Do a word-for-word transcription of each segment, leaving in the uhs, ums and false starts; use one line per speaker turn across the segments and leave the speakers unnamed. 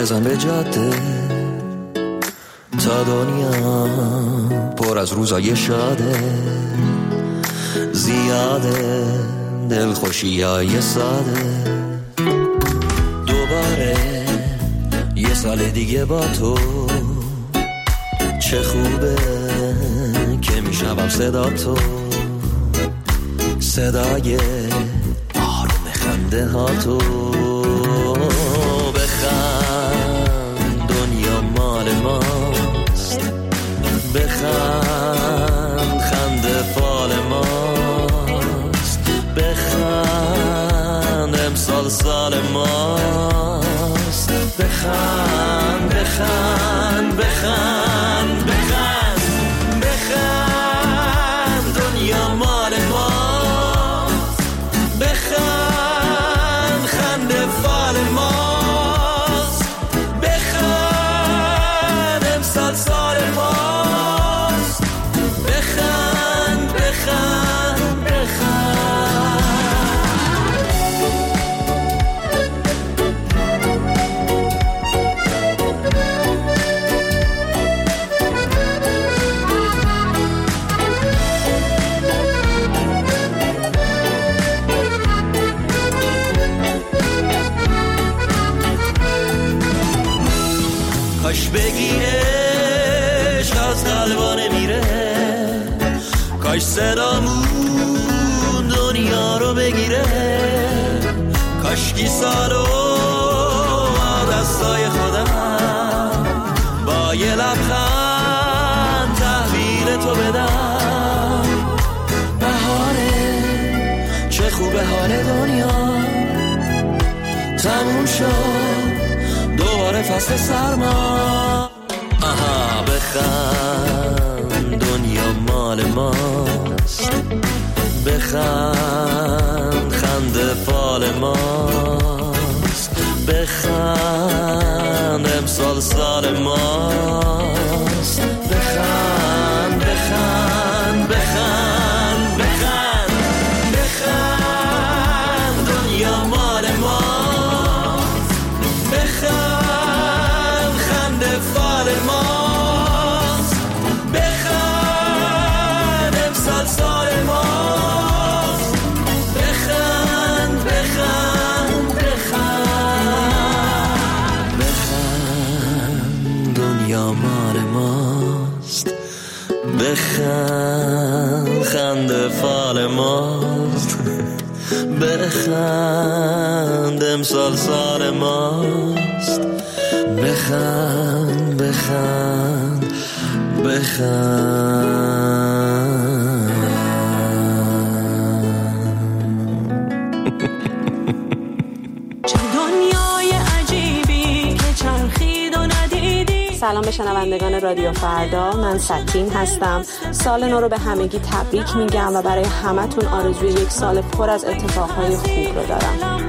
بزن به جاده تا دنیا پر از روزای شاده، زیاده دلخوشی های ساده. دوباره یه سال دیگه با تو، چه خوبه که میشنوم صدا تو، صدای آروم خنده ها تو. بخند دنیا مال ماست، بخند خنده فال ماست، بخند امسال سال ماست. بخند بخند بخند بخند بخند دنیا مال ماست، بخند خنده فال ماست، بخند امسال سال ماست. بخند بخند بخند. کاش بگی عشق از قلبا نمیره، کاش صدامون دنیا رو بگیره، کاش کی سالو دستای خودم با یه لبخند تحویل تو بدم. بهاره چه خوبه حال دنیا، تموم شد دوباره فصل سرما. آها بخند دنیا مال ماست، بخند خنده فال ماست، بخند امسال سال ماست. بخند بخند بخند بخند بخند دنیا مال ماست، بخند خنده فال ماست، بخند امسال سال ماست. بخند بخند بخند بخند دنیا مال ماست، بخند خنده فال ماست، بخند امسال سال ماست. بخند بخند بخند.
چه دنیای عجیبی که چرخید و ندیدی.
سلام به شنوندگان رادیو فردا، من سکین هستم. سال نو رو به همگی تبریک میگم و برای همتون آرزوی یک سال پر از اتفاقهای خوب رو دارم.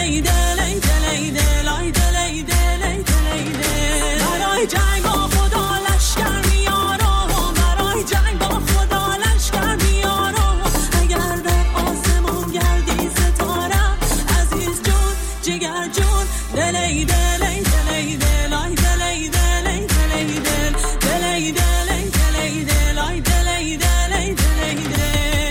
دلی دلی دلی دلی دلی دلی دلی برای جنگ با خدا لشکر میارم، برای جنگ با خدا لشکر میارم. اگر در آسمون گردی ستاره عزیز جون جگر جون دلی دلی دلی دلی دلی دلی دلی دلی دلی دلی دلی دلی دلی دلی دلی.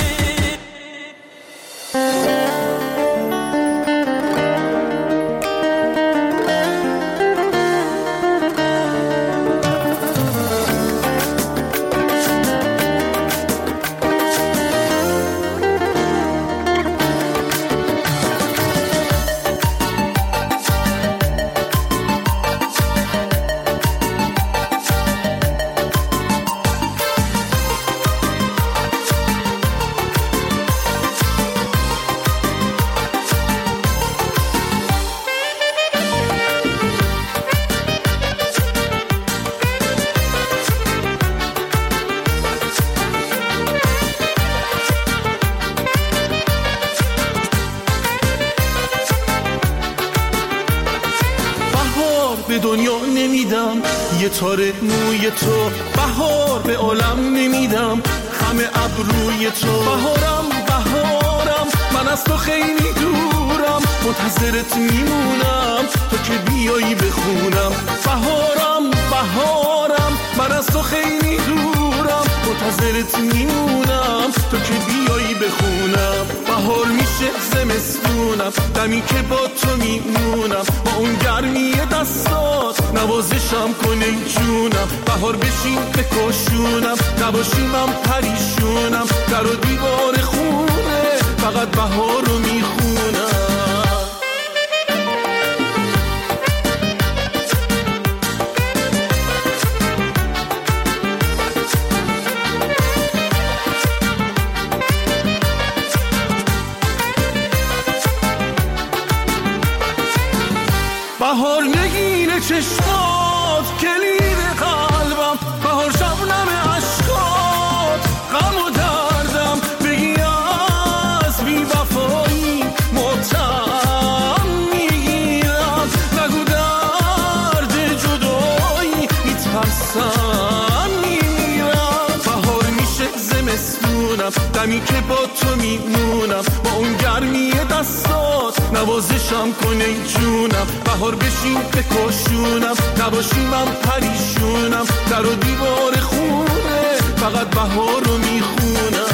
به دنیا نمیدم یه تار موی تو، بهار به عالم نمیدم همه ابروی تو. بهارم بهارم من از تو خیلی دورم، منتظرت میمونم تو که بیایی بخونم. بهارم بهارم من از تو خیلی دورم، منتظرت میمونم تو که بیایی بخونم. بهار میشه زمستونم، دمی که با تو میمونم، با اون گرمی دستات نوازشم کنه جونم. بهار بشین بکشونم، نباشی من پریشونم، در و دیوار خونه فقط بهار رو میخونم. بهار نگین چشمات کلید قلبم، بهار شبنم عشقات غم و دردم. بگی از بی وفایی ماتم میگیرم، نگو درد جدایی میترسم میمیرم. بهار میشه زمستونم، دمی که با تو میمونم، با اون گرمی دستات نوازشم کنه جونم. بهار بشین بکشونم، نباشی من پریشونم، در و دیوار خونه فقط بهار رو میخونم.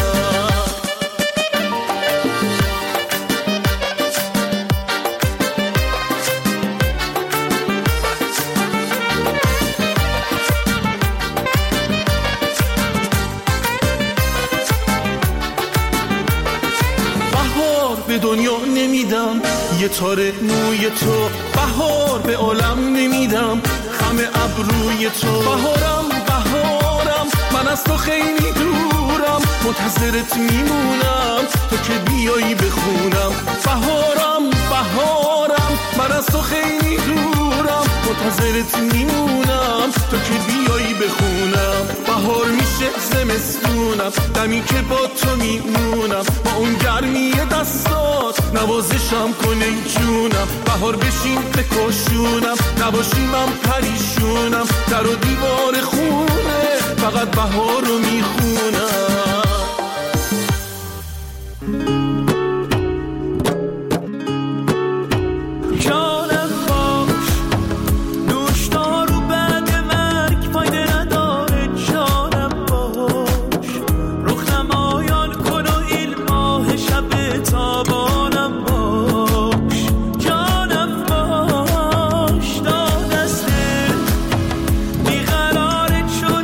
به دنیا نمیدم یه تار موی تو، بهار به عالم نمیدم همه ابروی تو. بهارم بهارم من از تو خیلی دورم، منتظرت میمونم تو که بیایی بخونم. بهارم بهارم من از تو خیلی دورم، منتظرت میمونم تو که بیایی بخونم. بهار میشه زمستونم، دمی که با تو میمونم، با اون گرمی دستات نوازشم کنه جونم. بهار بشین بکشونم، نباشی من پریشونم، در و دیوار خونه فقط بهار رو میخونم.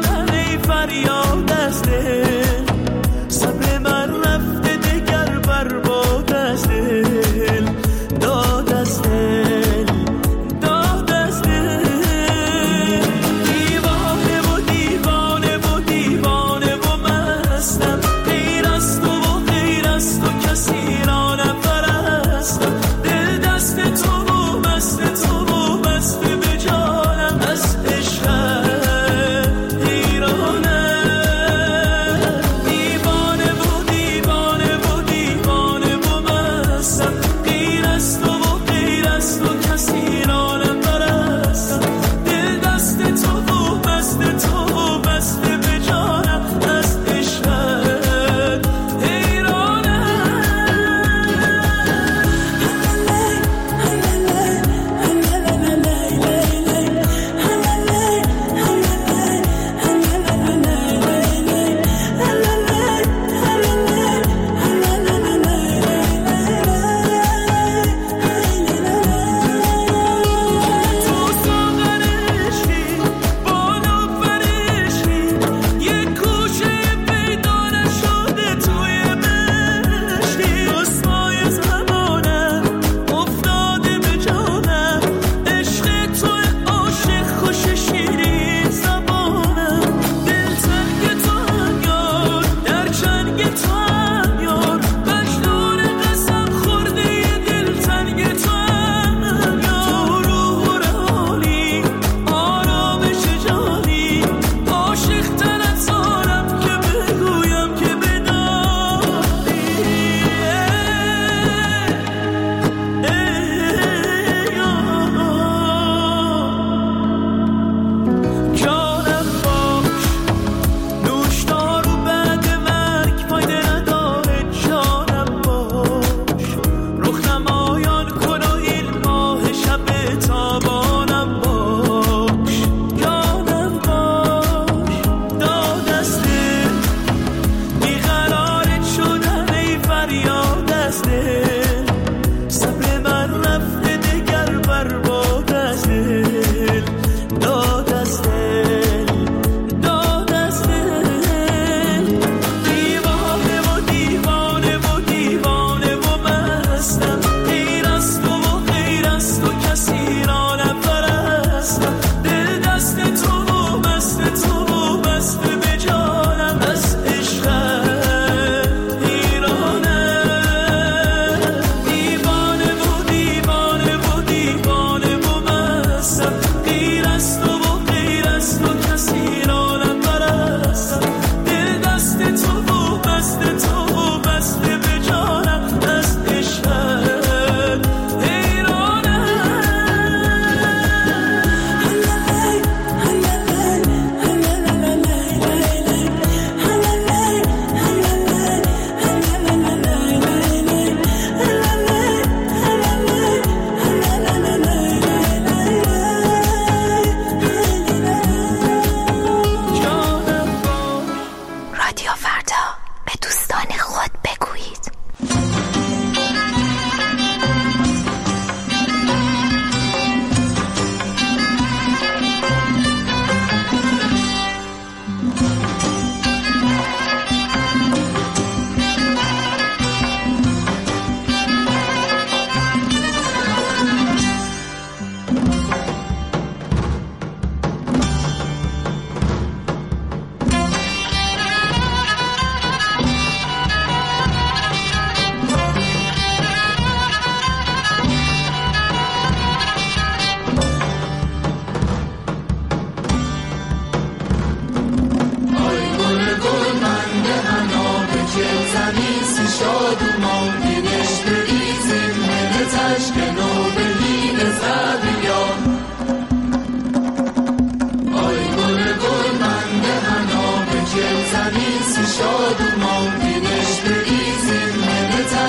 صبر من رفته دگر بر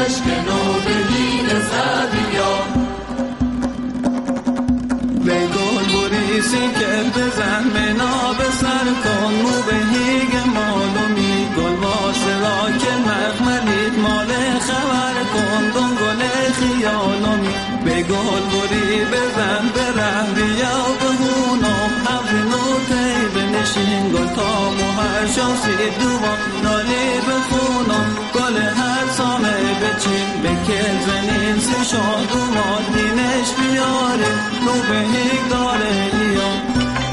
اشک نوبهین زدیا
به گل بریسی که بزن منا به سر کن مو به هیگ مالومی گل واسه را که مغملید مال خبر کن دون گل خیالومی به گل بری بزن به رهریا به هونم حفظ نوته بنشین گل تا مهر شانسی دوان نالی بخونم گل هر سامه بچین به کل زنین سی شاد و مادینش بیاره نو به هیگ داره ایان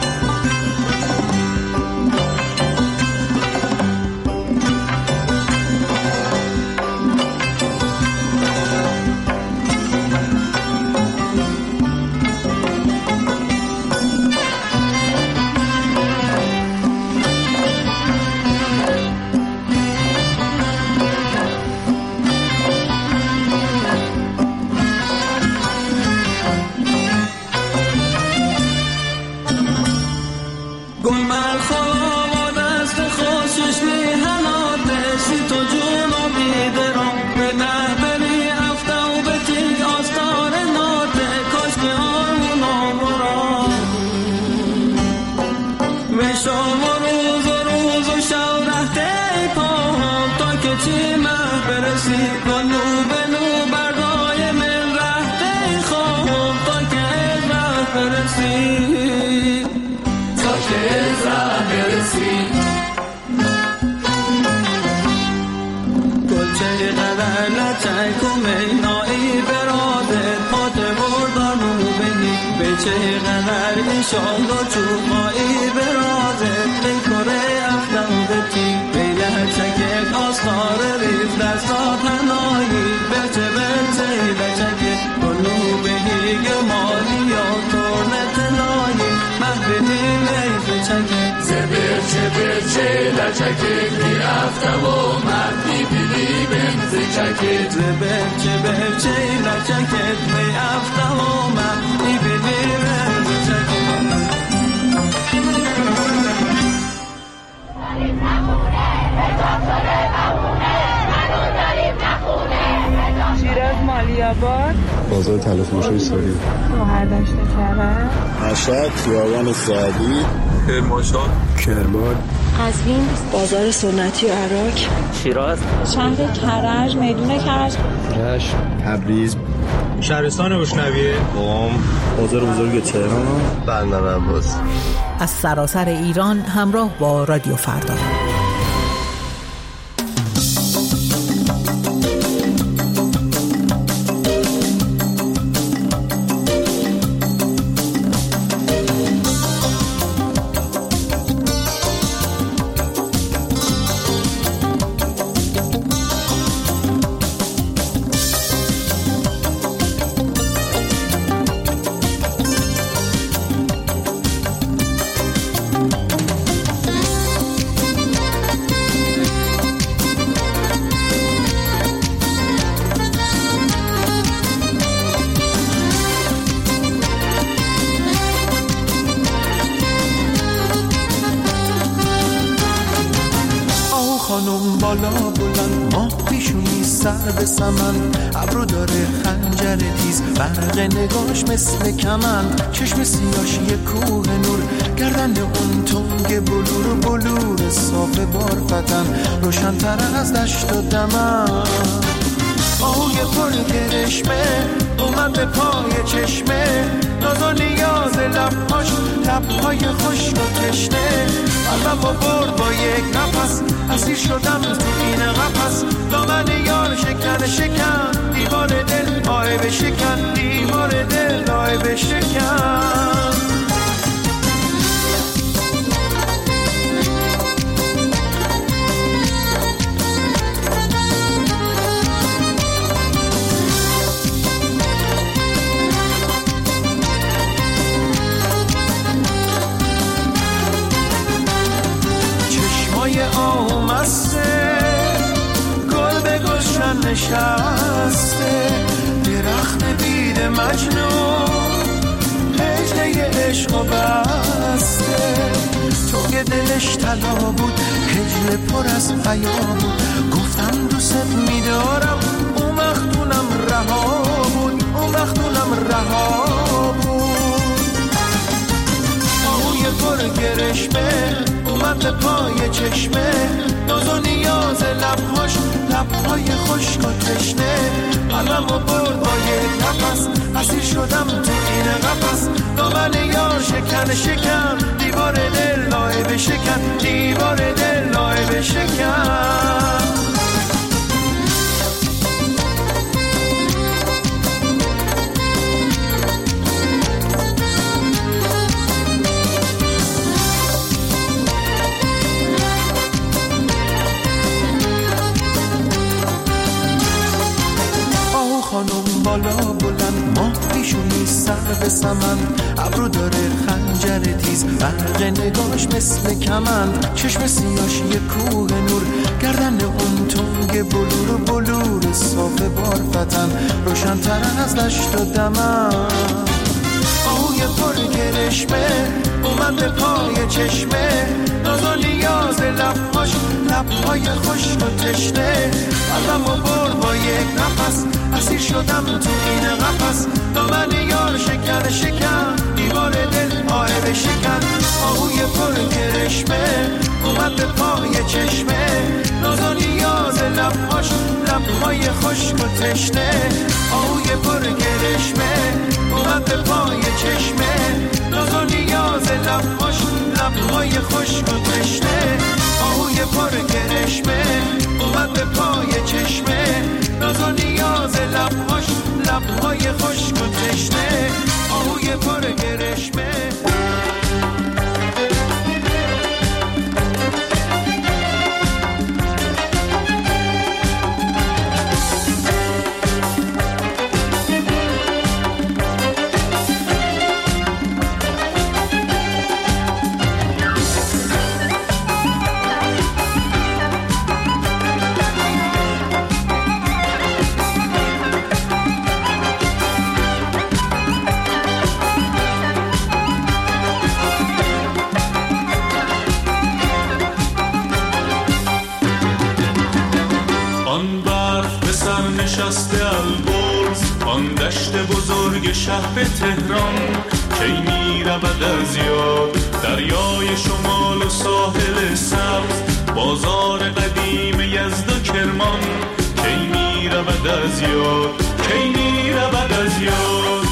شاد و چوبایی برازه ای کره افتم بتی بیله چکه آستار ریز دستات هنایی بچه بچه بچکه کنو به هیگ مالی یا تورنت نایی محبتی لیز چکه
زبر چه برچه لچکه بی افتم و مردی بیلی بنز چکه
زبر چه برچه لچکه بی افتم و مردی بیلی بنز چکه
شیراز مالیاباد
بازار تلفروشی ساری
گوهردشت کرد
مشهد خیابان سعدی
کرمانشاه
کرمان
قزوین بازار سنتی و عراق
شیراز
شهر کرج میدون کرج
رشت تبریز
شهرستان بشنویه
قم بازار بزرگ تهران بندر عباس
از سراسر ایران همراه با رادیو فردا.
خانم بالا بلند ماه پیشونی سر به سمن ابرو داره خنجر تیز برق نگاش مثل کمن چشم سیاش یه کوه نور گردن اون تنگ بلور بلور صاف بارفتن روشن‌تر از دشت و دمن آهوی پر کرشمه اومد به پای چشمه ناز و نیاز لبهاش لبهای خشک و تشنه قلبم با برد با یک نفس اسیر شدم تو این قفس دامن یار شکن شکن دیوار دل آه بشکن دیوار دل آه بشکن آمسته گل به گلشن نشسته درخت بید مجنون هجله عشق و بسته تو که دلش طلا بود هجله پر از حیا بود گفتم دوست میدارم اومد
کرشمه اومد به پای چشمه، ناز و نیاز لبهاش، لبهای خشک و تشنه، قلبمو برد با یک نفس، اسیر شدم تو این قفس، دامن یار شکن شکن، دیوار دل لایه بشکن، دیوار دل لایه بشکن. خانم بالا بلند، ماه پیشونی سر به سمن، ابرو داره خنجر تیز، برق نگاش مثل کمن، چشم سیاش یه کوه نور، گردن اون تنگ بلور و بلور صاف بارفتن، روشن تر از دشت و دمن. آهوی پر کرشمه اومد به پای چشمه، ناز و نیاز لبهاش، لبهای خشک و تشنه، قلبمو برد با یک نفس، اسیر شدم تو این قفس، دامن یار شکن شکن، دیوار دل آه بشکن. آهوی پر کرشمه اومد به پای چشمه، ناز و نیاز لبهاش، لبهای خشک و تشنه، آهوی پر کرشمه اومد به پای چشمه، ناز و نیاز لبهاش، لبهای خشک و تشنه، آهوی پر کرشمه اومد به پای چشمه، ناز و نیاز لبهاش، لبهای خشک و تشنه، آهوی پر کرشمه.
بزرگ شهر تهران کی می رود از یاد، دریای شمال و ساحل سبز، بازار قدیم یزد و کرمان کی می رود از یاد، کی می رود از یاد.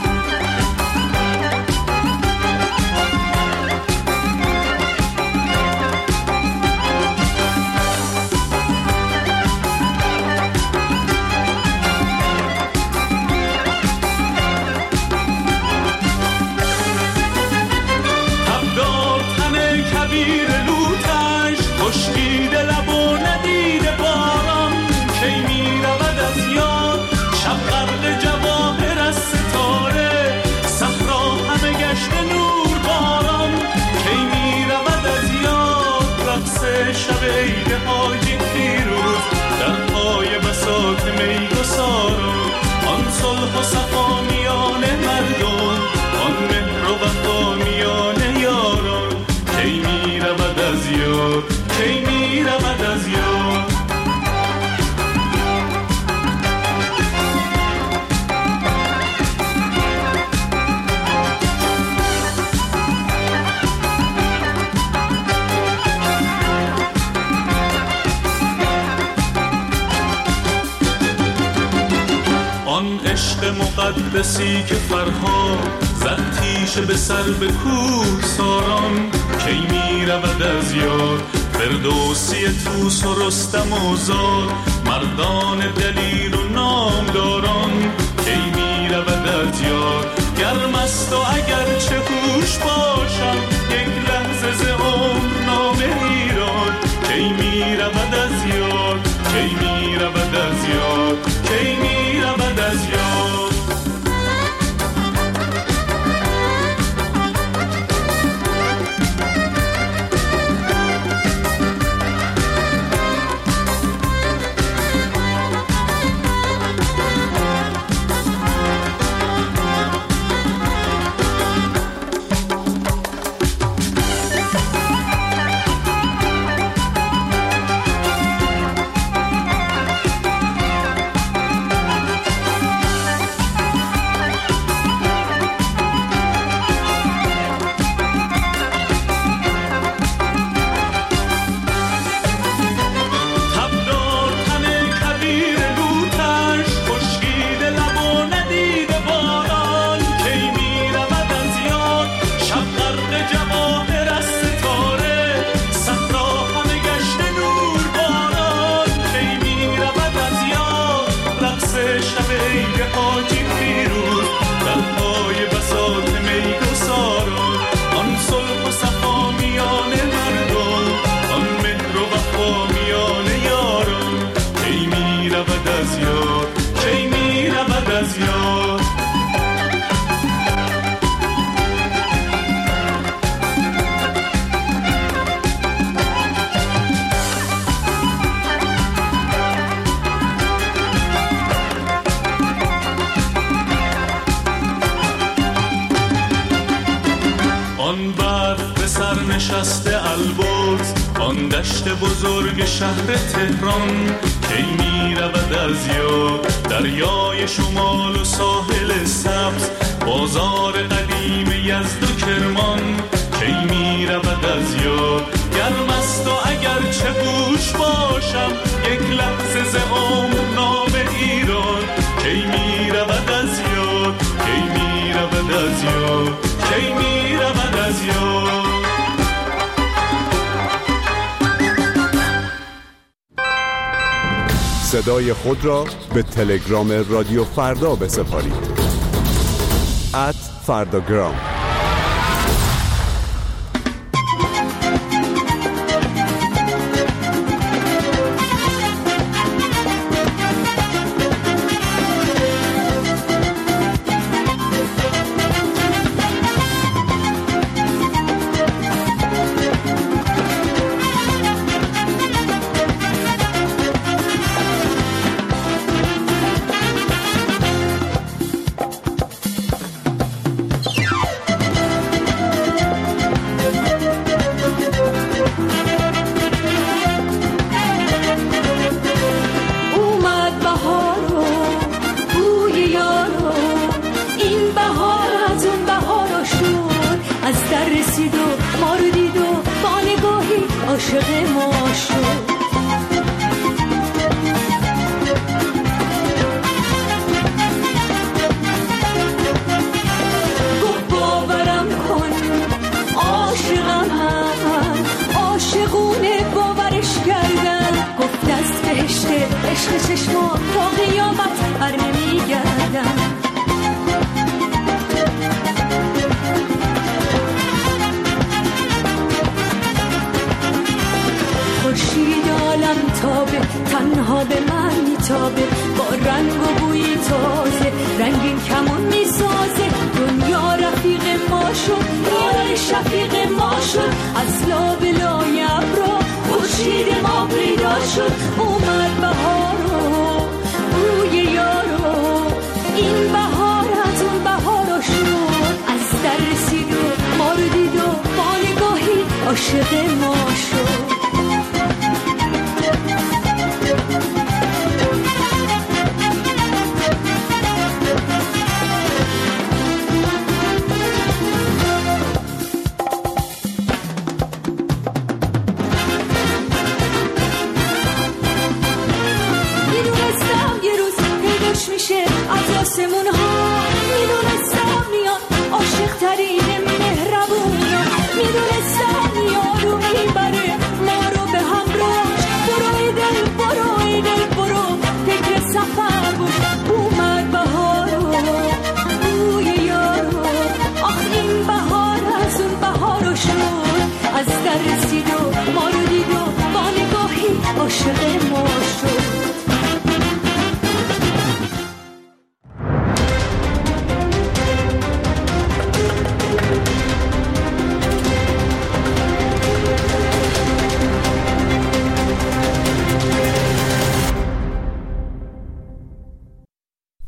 شب عید حاجی پیروز در پای بساط میگساران، آن صلح و صفا میان مردم، آن مهر و وفا میان یاران کی می رود از یاد، کی می رود از یاد. عشق مقدسی که فرهاد زد تیشه به سر به کوه ساران کی می رود از یاد، فردوسی طوس و رستم و زال، مردان دلیر و نامداران کی می رود از یاد. گرم است و اگر چه هوش باشم یک لحظه ز عمر نام ایران کی می رود از یاد، کی می رود از یاد، کی می رود از یاد. شب عید حاجی پیروز در پای بساط میگساران، آن صلح و صفا میان مردم، آن مهر و وفا میان یاران، کی می رود از یاد، کی می رود از یاد. آن برف به سر نشسته البرز، آن دشت بزرگ شهر تهران، کی می رود از یاد، دریای شمال و ساحل سبز، بازار قدیم یزد و کرمان، کی می رود از یاد. گرم است و اگر چه بوش باشم یک لحظه ز عمر نام ایران، کی می رود از یاد، کی می رود از یاد، کی می رود از یاد.
صدای خود را به تلگرام رادیو فردا بسپارید. ات فرداگرام.
میشه از آسمون ها